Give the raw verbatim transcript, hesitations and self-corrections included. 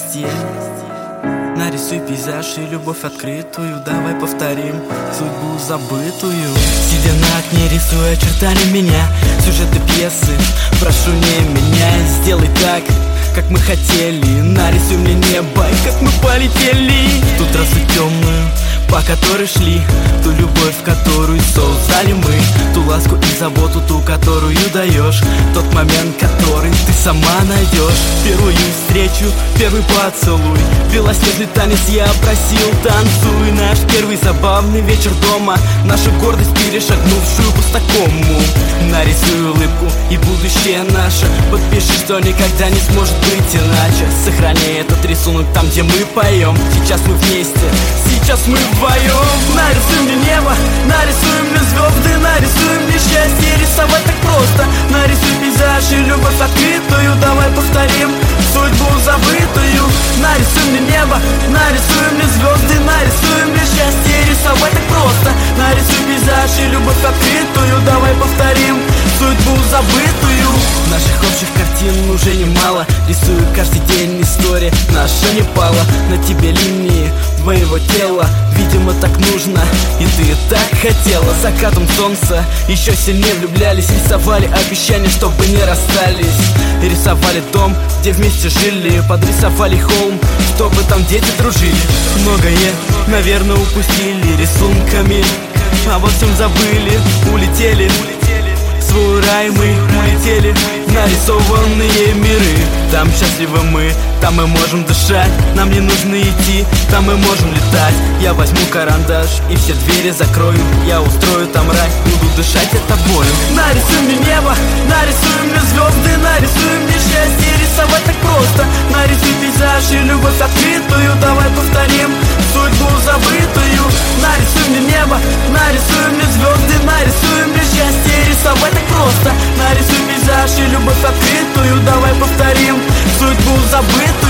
счастье. Нарисуй пейзаж и любовь открытую. Давай повторим судьбу забытую. Сидя на окне, рисуя очертания меня, сюжеты пьесы, прошу не меняй. Сделай так, как мы хотели. Нарисуй мне небо, и как мы полетели. Ту трассу темную, по которой шли, ту любовь, которую создали мы, ту ласку и заботу, ту, которую даешь, тот момент, который ты сама найдешь. Первую встречу, первый поцелуй, белоснежный танец я просил, танцуй. Наш первый забавный вечер дома, нашу гордость, перешагнувшую пустакому. Нарисуй улыбку и будущее наше, подпиши, что никогда не сможет быть иначе. Сохраняй этот рисунок там, где мы поем. Сейчас мы вместе, сейчас мы вдвоем. Нарисуй мне небо, нарисуй мне звезды, нарисуй мне счастье. Рисовать так просто. Нарисуй пейзаж и любовь открытую. Давай повторим судьбу забытую. Нарисуй мне небо, нарисуй мне звезды, нарисуй мне счастье. Рисовать так просто. Нарисуй пейзаж и любовь открытую. Давай повторим судьбу забытую. Наших общих картин уже немало. Рисую каждый день, история наша не пала. На тебе линии твоего тела, видимо, так нужно, и ты так хотела. Закатом солнца еще сильнее влюблялись, рисовали обещания, чтобы не расстались. И рисовали дом, где вместе жили, подрисовали холм, чтобы там дети дружили. Многое, наверное, упустили рисунками, обо всем забыли, улетели. В свой рай мы улетели, нарисованные миры. Там счастливы мы, там мы можем дышать. Нам не нужно идти, там мы можем летать. Я возьму карандаш и все двери закрою. Я устрою там рай, буду дышать я тобою. Нарисуй мне небо, нарисуй мне звезды, нарисуй мне счастье. Рисовать так просто. Нарисуй пейзаж и любовь открытую. Давай повторим судьбу забытую. Нарисуй мне небо, нарисуй мне звезды, нарисуй мне счастье. Рисовать так просто. Нарисуй пейзаж и любовь открытую. Давай повторим судьбу забытую.